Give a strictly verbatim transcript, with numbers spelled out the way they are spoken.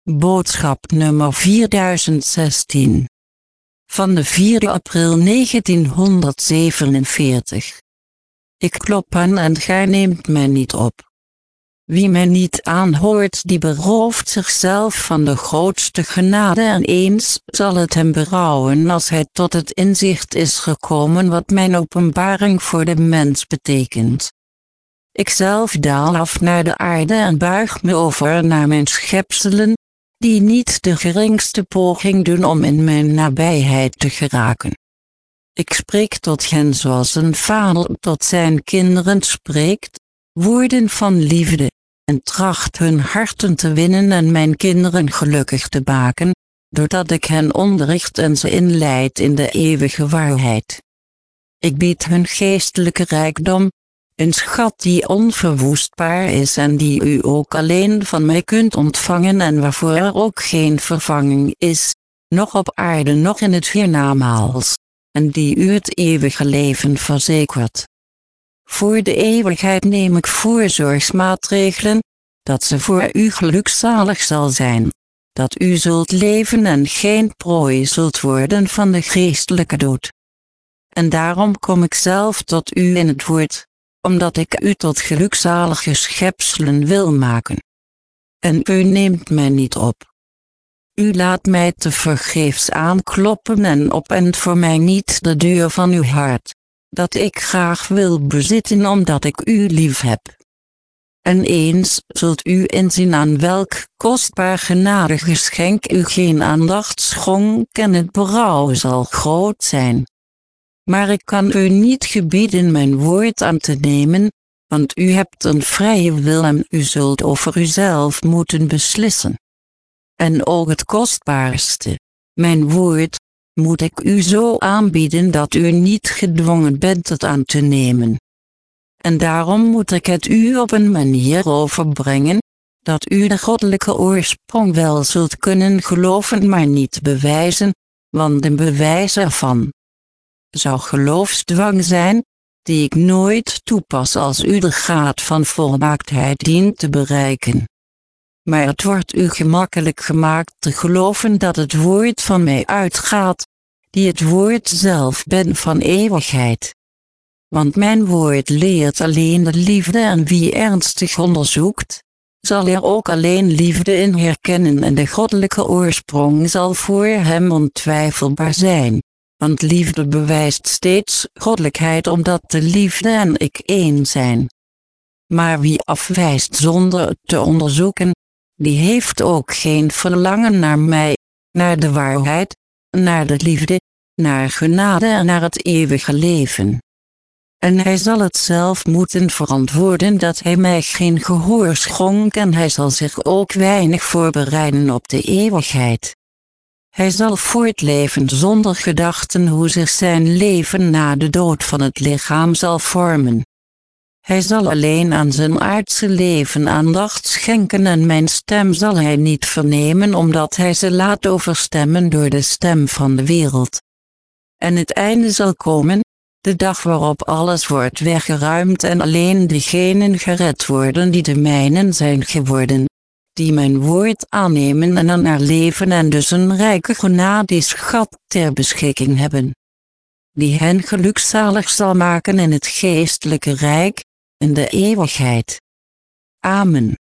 Boodschap nummer vierduizend zestien. Van de vierde april negentienhonderdzevenenveertig. Ik klop aan en gij neemt mij niet op. Wie mij niet aanhoort, die berooft zichzelf van de grootste genade, en eens zal het hem berouwen als hij tot het inzicht is gekomen wat mijn openbaring voor de mens betekent. Ikzelf daal af naar de aarde en buig me over naar mijn schepselen, die niet de geringste poging doen om in mijn nabijheid te geraken. Ik spreek tot hen zoals een vader tot zijn kinderen spreekt, woorden van liefde, en tracht hun harten te winnen en mijn kinderen gelukkig te maken, doordat ik hen onderricht en ze inleid in de eeuwige waarheid. Ik bied hun geestelijke rijkdom, een schat die onverwoestbaar is en die u ook alleen van mij kunt ontvangen en waarvoor er ook geen vervanging is, noch op aarde noch in het hiernamaals, en die u het eeuwige leven verzekert. Voor de eeuwigheid neem ik voorzorgsmaatregelen, dat ze voor u gelukzalig zal zijn, dat u zult leven en geen prooi zult worden van de geestelijke dood. En daarom kom ik zelf tot u in het woord, omdat ik u tot gelukzalige schepselen wil maken. En u neemt mij niet op. U laat mij tevergeefs aankloppen en opent voor mij niet de deur van uw hart, dat ik graag wil bezitten omdat ik u lief heb. En eens zult u inzien aan welk kostbaar genadegeschenk u geen aandacht schonk en het berouw zal groot zijn. Maar ik kan u niet gebieden mijn woord aan te nemen, want u hebt een vrije wil en u zult over uzelf moeten beslissen. En ook het kostbaarste, mijn woord, moet ik u zo aanbieden dat u niet gedwongen bent het aan te nemen. En daarom moet ik het u op een manier overbrengen, dat u de goddelijke oorsprong wel zult kunnen geloven maar niet bewijzen, want een bewijs ervan zou geloofsdwang zijn, die ik nooit toepas als u de graad van volmaaktheid dient te bereiken. Maar het wordt u gemakkelijk gemaakt te geloven dat het woord van mij uitgaat, die het woord zelf ben van eeuwigheid. Want mijn woord leert alleen de liefde en wie ernstig onderzoekt, zal er ook alleen liefde in herkennen en de goddelijke oorsprong zal voor hem ontwijfelbaar zijn. Want liefde bewijst steeds goddelijkheid omdat de liefde en ik één zijn. Maar wie afwijst zonder het te onderzoeken, die heeft ook geen verlangen naar mij, naar de waarheid, naar de liefde, naar genade en naar het eeuwige leven. En hij zal het zelf moeten verantwoorden dat hij mij geen gehoor schonk en hij zal zich ook weinig voorbereiden op de eeuwigheid. Hij zal voortleven zonder gedachten hoe zich zijn leven na de dood van het lichaam zal vormen. Hij zal alleen aan zijn aardse leven aandacht schenken en mijn stem zal hij niet vernemen omdat hij ze laat overstemmen door de stem van de wereld. En het einde zal komen, de dag waarop alles wordt weggeruimd en alleen degenen gered worden die de mijnen zijn geworden, die mijn woord aannemen en aan haar leven en dus een rijke genadeschat ter beschikking hebben, die hen gelukzalig zal maken in het geestelijke rijk, in de eeuwigheid. Amen.